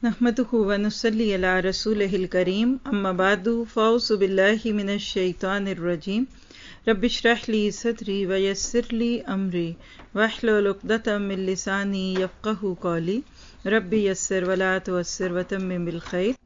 نحمده ونصلي على رسوله الكريم اما بعد فاعوذ بالله من الشيطان الرجيم رب اشرح لي صدري ويسر لي امري واحلل عقدة من لساني يفقهوا قولي رب يسر ولا تعسر وتمم بالخير۔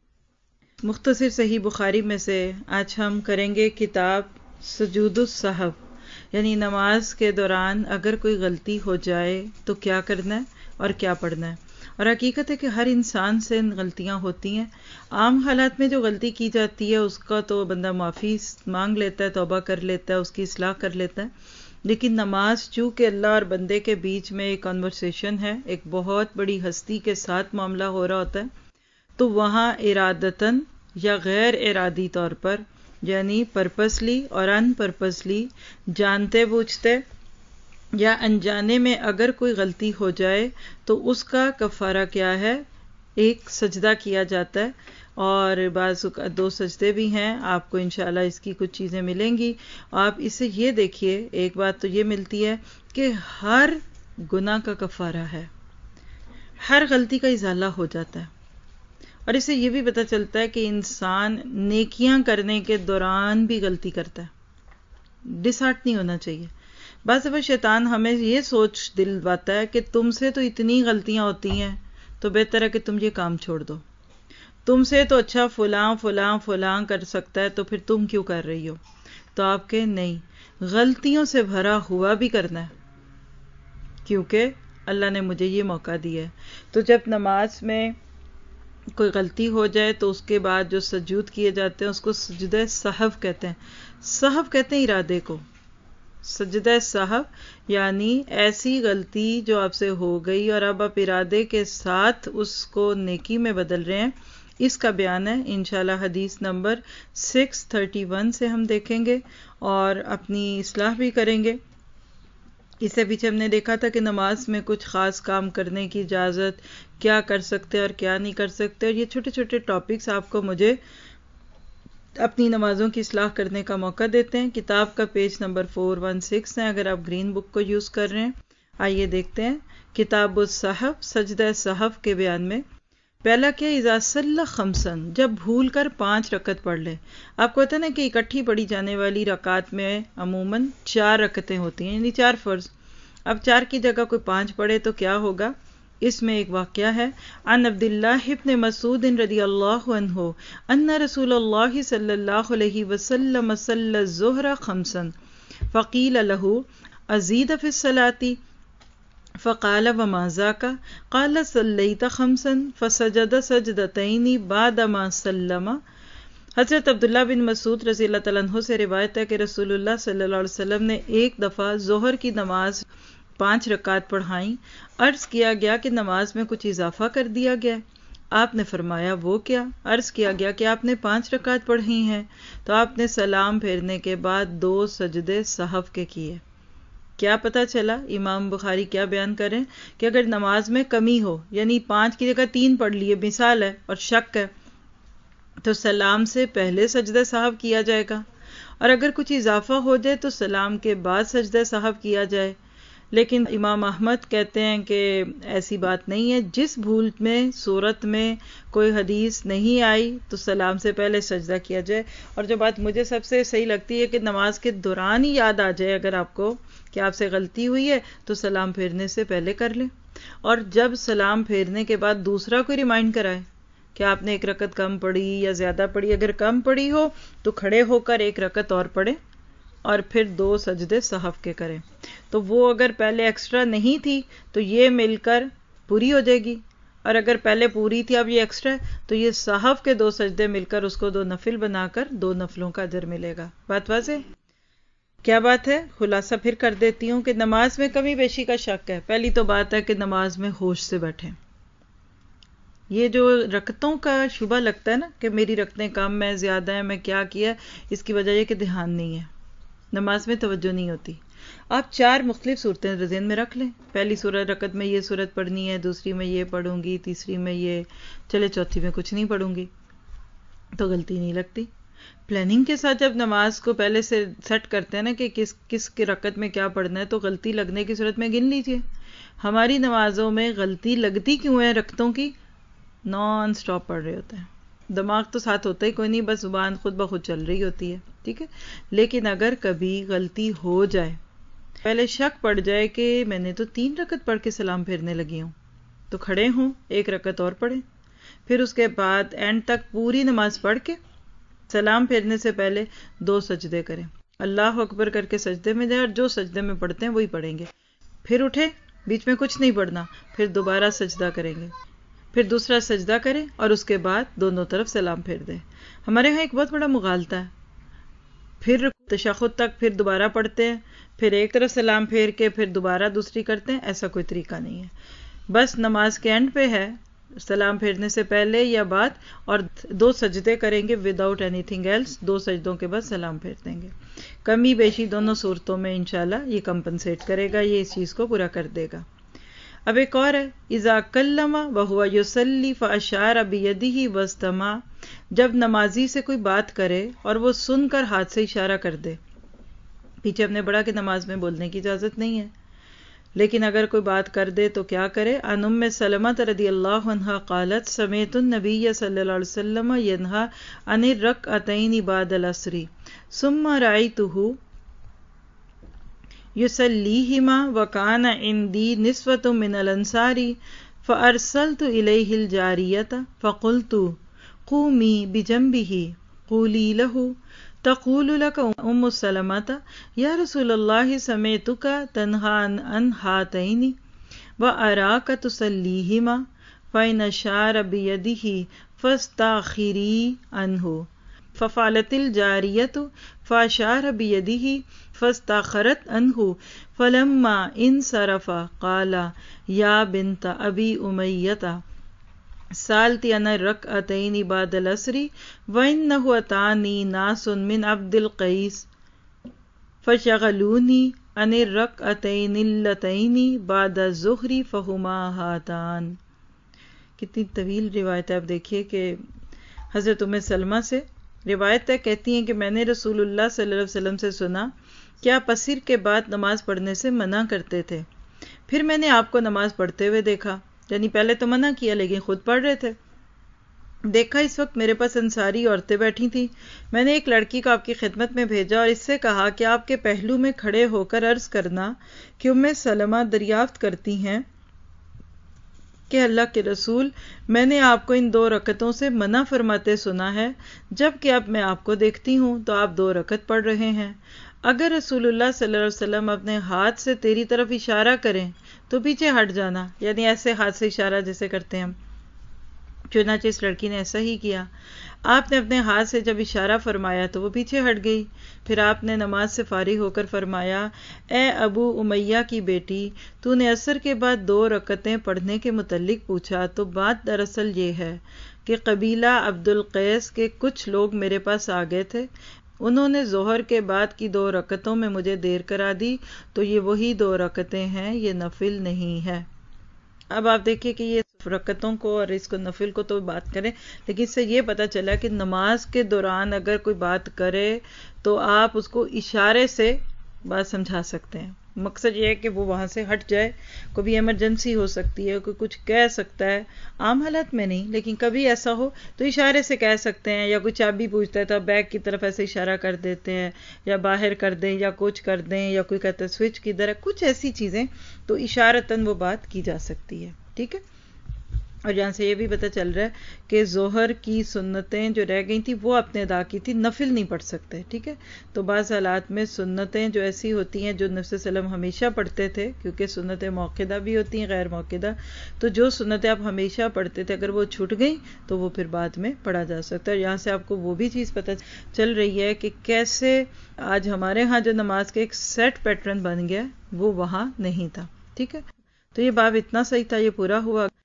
مختصر صحیح بخاری میں سے آج ہم کریں گے کتاب سجود السہو، یعنی نماز کے دوران اگر کوئی غلطی ہو جائے تو کیا کرنا ہے اور کیا پڑھنا ہے۔ اور حقیقت ہے کہ ہر انسان سے غلطیاں ہوتی ہیں۔ عام حالات میں جو غلطی کی جاتی ہے اس کا تو بندہ معافی مانگ لیتا ہے، توبہ کر لیتا ہے، اس کی اصلاح کر لیتا ہے، لیکن نماز چونکہ اللہ اور بندے کے بیچ میں ایک کنورسیشن ہے، ایک بہت بڑی ہستی کے ساتھ معاملہ ہو رہا ہوتا ہے، تو وہاں ارادتاً یا غیر ارادی طور پر، یعنی پرپسلی اور ان پرپسلی، جانتے بوجھتے یا انجانے میں اگر کوئی غلطی ہو جائے تو اس کا کفارہ کیا ہے؟ ایک سجدہ کیا جاتا ہے، اور بعض دو سجدے بھی ہیں، آپ کو انشاءاللہ اس کی کچھ چیزیں ملیں گی۔ آپ اسے یہ دیکھیے، ایک بات تو یہ ملتی ہے کہ ہر گناہ کا کفارہ ہے، ہر غلطی کا ازالہ ہو جاتا ہے، اور اسے یہ بھی پتہ چلتا ہے کہ انسان نیکیاں کرنے کے دوران بھی غلطی کرتا ہے۔ ڈس ہارٹ نہیں ہونا چاہیے۔ بعض دفعہ شیطان ہمیں یہ سوچ دلواتا ہے کہ تم سے تو اتنی غلطیاں ہوتی ہیں تو بہتر ہے کہ تم یہ کام چھوڑ دو، تم سے تو اچھا فلاں فلاں فلاں کر سکتا ہے تو پھر تم کیوں کر رہی ہو؟ تو آپ کے نہیں، غلطیوں سے بھرا ہوا بھی کرنا ہے، کیونکہ اللہ نے مجھے یہ موقع دیا ہے۔ تو جب نماز میں کوئی غلطی ہو جائے تو اس کے بعد جو سجود کیے جاتے ہیں اس کو سجدہ سہو کہتے ہیں۔ سہو کہتے ہیں ارادے کو، سجدہ سہو یعنی ایسی غلطی جو آپ سے ہو گئی اور اب آپ ارادے کے ساتھ اس کو نیکی میں بدل رہے ہیں، اس کا بیان ہے انشاءاللہ حدیث نمبر 631 سے ہم دیکھیں گے اور اپنی اصلاح بھی کریں گے۔ اس سے پیچھے ہم نے دیکھا تھا کہ نماز میں کچھ خاص کام کرنے کی اجازت، کیا کر سکتے اور کیا نہیں کر سکتے، اور یہ چھوٹے چھوٹے ٹاپکس آپ کو مجھے اپنی نمازوں کی اصلاح کرنے کا موقع دیتے ہیں۔ کتاب کا پیج نمبر 416 ہے اگر آپ گرین بک کو یوز کر رہے ہیں۔ آئیے دیکھتے ہیں کتاب السہو، سجدہ سہو کے بیان میں پہلا کیا، اذا صلی خمسن، جب بھول کر 5 رکعت پڑھ لے۔ آپ کو پتہ نا کہ اکٹھی پڑھی جانے والی رکعات میں عموماً 4 رکعتیں ہوتی ہیں، یعنی 4 فرض۔ اب 4 کی جگہ کوئی 5 پڑھے تو کیا ہوگا؟ اس میں ایک واقعہ ہے، عن عبداللہ ابن مسعود رضی اللہ عنہ ان رسول اللہ صلی اللہ علیہ وسلم صلی الظہر خمسا فقیل له ازید فی الصلاة فقال وما ذاک قال صلیت خمسا فسجد سجدتین بعدما سلم۔ حضرت عبداللہ بن مسعود رضی اللہ تعالیٰ عنہ سے روایت ہے کہ رسول اللہ صلی اللہ علیہ وسلم نے ایک دفعہ ظہر کی نماز 5 رکعت پڑھائیں۔ عرض کیا گیا کہ نماز میں کچھ اضافہ کر دیا گیا۔ آپ نے فرمایا وہ کیا؟ عرض کیا گیا کہ آپ نے 5 رکعت پڑھی ہیں، تو آپ نے سلام پھیرنے کے بعد 2 سجدے سہو کے کیے۔ کیا پتا چلا؟ امام بخاری کیا بیان کریں کہ اگر نماز میں کمی ہو، یعنی 5 کی جگہ 3 پڑھ لیے، مثال ہے اور شک ہے، تو سلام سے پہلے سجدہ سہو کیا جائے گا، اور اگر کچھ اضافہ ہو جائے تو سلام کے بعد سجدہ سہو کیا جائے۔ لیکن امام احمد کہتے ہیں کہ ایسی بات نہیں ہے، جس بھول میں صورت میں کوئی حدیث نہیں آئی تو سلام سے پہلے سجدہ کیا جائے۔ اور جو بات مجھے سب سے صحیح لگتی ہے کہ نماز کے دوران ہی یاد آ جائے اگر آپ کو کہ آپ سے غلطی ہوئی ہے تو سلام پھیرنے سے پہلے کر لیں، اور جب سلام پھیرنے کے بعد دوسرا کوئی ریمائنڈ کرائے کہ آپ نے 1 رکعت کم پڑھی یا زیادہ پڑھی، اگر کم پڑھی ہو تو کھڑے ہو کر 1 رکعت اور پڑھیں اور پھر 2 سجدے سہو کے کریں، تو وہ اگر پہلے ایکسٹرا نہیں تھی تو یہ مل کر پوری ہو جائے گی، اور اگر پہلے پوری تھی اب یہ ایکسٹرا ہے تو یہ سہو کے 2 سجدے مل کر اس کو 2 نفل بنا کر 2 نفلوں کا اجر ملے گا۔ بات واضح؟ کیا بات ہے؟ خلاصہ پھر کر دیتی ہوں کہ نماز میں کمی بیشی کا شک ہے۔ پہلی تو بات ہے کہ نماز میں ہوش سے بیٹھیں۔ یہ جو رکعتوں کا شبہ لگتا ہے نا کہ میری رکعتیں کم ہیں، زیادہ ہیں، میں کیا کیا، اس کی وجہ یہ کہ دھیان نہیں ہے، نماز میں توجہ نہیں ہوتی۔ آپ 4 مختلف صورتیں ذہن میں رکھ لیں، پہلی صورت رکعت میں یہ صورت پڑھنی ہے، دوسری میں یہ پڑھوں گی، تیسری میں یہ، چلے چوتھی میں کچھ نہیں پڑھوں گی، تو غلطی نہیں لگتی۔ پلاننگ کے ساتھ جب نماز کو پہلے سے سیٹ کرتے ہیں نا کہ کس کی رکعت میں کیا پڑھنا ہے، تو غلطی لگنے کی صورت میں گن لیجئے۔ ہماری نمازوں میں غلطی لگتی کیوں ہے رکعتوں کی؟ نان سٹاپ پڑھ رہے ہوتے ہیں، دماغ تو ساتھ ہوتا ہی کوئی نہیں، بس زبان خود بخود چل رہی ہوتی ہے، ٹھیک ہے. لیکن اگر کبھی غلطی ہو جائے، پہلے شک پڑ جائے کہ میں نے تو 3 رکعت پڑھ کے سلام پھیرنے لگی ہوں، تو کھڑے ہوں 1 رکعت اور پڑھیں، پھر اس کے بعد اینڈ تک پوری نماز پڑھ کے سلام پھیرنے سے پہلے 2 سجدے کریں، اللہ اکبر کر کے سجدے میں جائیں، اور جو سجدے میں پڑھتے ہیں وہی پڑھیں گے. پھر اٹھیں، بیچ میں کچھ نہیں پڑھنا، پھر دوبارہ سجدہ کریں گے، پھر دوسرا سجدہ کریں، اور اس کے بعد دونوں طرف سلام پھیر دیں. ہمارے ہاں ایک بہت بڑا مغالطہ ہے، پھر تشہد تک پھر دوبارہ پڑھتے ہیں، پھر ایک طرف سلام پھیر کے پھر دوبارہ دوسری کرتے ہیں. ایسا کوئی طریقہ نہیں ہے، بس نماز کے اینڈ پہ ہے، سلام پھیرنے سے پہلے یا بعد، اور 2 سجدے کریں گے وداؤٹ اینی تھنگ ایلس، 2 سجدوں کے بعد سلام پھیر دیں گے. کمی بیشی دونوں صورتوں میں انشاءاللہ یہ کمپنسیٹ کرے گا، یہ اس چیز کو پورا کر دے گا. اب ایک اور ہے، اذا کلم وهو یصلی فاشار بیدہ واستمع، جب نمازی سے کوئی بات کرے اور وہ سن کر ہاتھ سے اشارہ کر دے. پیچھے ہم نے پڑھا کہ نماز میں بولنے کی اجازت نہیں ہے، لیکن اگر کوئی بات کر دے تو کیا کرے. عن ام سلمۃ رضی اللہ عنہا قالت سمعت النبی صلی اللہ علیہ وسلم ینہی عن الرکعتین بعد العصر ثم رأیتہ یصلیہما وکان عندی نسوۃ من الانصار فارسلت الیہ الجاریۃ فقلت قومی بجنبہ قولی لہ تقول لك ام سلمۃ یا رسول اللہ سمعتک تنہی عن ہاتین واراک تصلیہما فإن اشار بیدہ فاستأخری عنہ ففعلت الجاریۃ فاشار بیدہ فاستأخرت عنہ فلما انصرف قال یا بنت ابی امیۃ سالتی عن الرکعتین بعد العصر وانہ اتانی ناس من عبد القیس فشغلونی عن الرکعتین اللتین بعد الظہر فہما ہاتان. کتنی طویل روایت ہے. آپ دیکھیے کہ حضرت ام سلمہ سے روایت ہے، کہتی ہیں کہ میں نے رسول اللہ صلی اللہ علیہ وسلم سے سنا کہ آپ عصر کے بعد نماز پڑھنے سے منع کرتے تھے. پھر میں نے آپ کو نماز پڑھتے ہوئے دیکھا، یعنی پہلے تو منع کیا لیکن خود پڑھ رہے تھے. دیکھا اس وقت میرے پاس انصاری عورتیں بیٹھی تھیں. میں نے ایک لڑکی کو آپ کی خدمت میں بھیجا اور اس سے کہا کہ آپ کے پہلو میں کھڑے ہو کر عرض کرنا کہ ام سلمہ دریافت کرتی ہیں کہ اللہ کے رسول، میں نے آپ کو ان 2 رکعتوں سے منع فرماتے سنا ہے، جبکہ اب میں آپ کو دیکھتی ہوں تو آپ 2 رکعت پڑھ رہے ہیں. اگر رسول اللہ صلی اللہ علیہ وسلم اپنے ہاتھ سے تیری طرف اشارہ کریں تو پیچھے ہٹ جانا، یعنی ایسے ہاتھ سے اشارہ جیسے کرتے ہیں ہم. چنانچہ اس لڑکی نے ایسا ہی کیا. آپ نے اپنے ہاتھ سے جب اشارہ فرمایا تو وہ پیچھے ہٹ گئی. پھر آپ نے نماز سے فارغ ہو کر فرمایا، اے ابو امیہ کی بیٹی، تو نے عصر کے بعد 2 رکعتیں پڑھنے کے متعلق پوچھا تو بات دراصل یہ ہے کہ قبیلہ عبد القیس کے کچھ لوگ میرے پاس آ گئے تھے. انہوں نے ظہر کے بعد کی 2 رکعتوں میں مجھے دیر کرا دی، تو یہ وہی 2 رکعتیں ہیں، یہ نفل نہیں ہے. اب آپ دیکھیے کہ یہ رکعتوں کو اور اس کو نفل کو تو بات کریں، لیکن اس سے یہ پتا چلا کہ نماز کے دوران اگر کوئی بات کرے تو آپ اس کو اشارے سے بات سمجھا سکتے ہیں. مقصد یہ ہے کہ وہ وہاں سے ہٹ جائے. کبھی ایمرجنسی ہو سکتی ہے، کوئی کچھ کہہ سکتا ہے، عام حالات میں نہیں لیکن کبھی ایسا ہو تو اشارے سے کہہ سکتے ہیں. یا کوئی چابی پوچھتا ہے تو آپ بیگ کی طرف ایسے اشارہ کر دیتے ہیں، یا باہر کر دیں، یا کچھ کر دیں، یا کوئی کہتا ہے سوئچ کدھر ہے، کچھ ایسی چیزیں تو اشارتاً وہ بات کی جا سکتی ہے. ٹھیک ہے. اور یہاں سے یہ بھی پتہ چل رہا ہے کہ ظہر کی سنتیں جو رہ گئی تھیں وہ آپ نے ادا کی تھی، نفل نہیں پڑھ سکتے. ٹھیک ہے. تو بعض حالات میں سنتیں جو ایسی ہوتی ہیں جو نبی صلی اللہ علیہ وسلم ہمیشہ پڑھتے تھے، کیونکہ سنتیں موقدہ بھی ہوتی ہیں غیر موقدہ، تو جو سنتیں آپ ہمیشہ پڑھتے تھے اگر وہ چھوٹ گئیں تو وہ پھر بعد میں پڑھا جا سکتا ہے. یہاں سے آپ کو وہ بھی چیز پتہ چل رہی ہے کہ کیسے آج ہمارے ہاں جو نماز کے ایک سیٹ پیٹرن بن گیا وہ وہاں نہیں تھا. ٹھیک ہے. تو یہ باب اتنا صحیح تھا، یہ پورا ہوا.